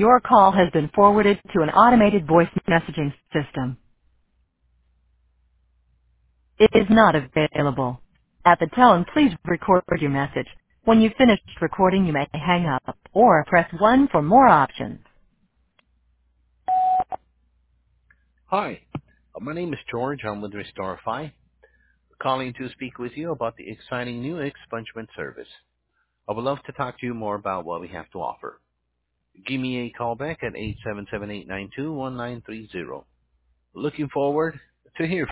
Your call has been forwarded to an automated voice messaging system. It is not available. At the tone, please record your message. When you've finished recording, you may hang up or press 1 for more options. Hi, my name is George. I'm with Restorify, calling to speak with you about the exciting new expungement service. I would love to talk to you more about what we have to offer. Give me a call back at 877-892-1930. Looking forward to hear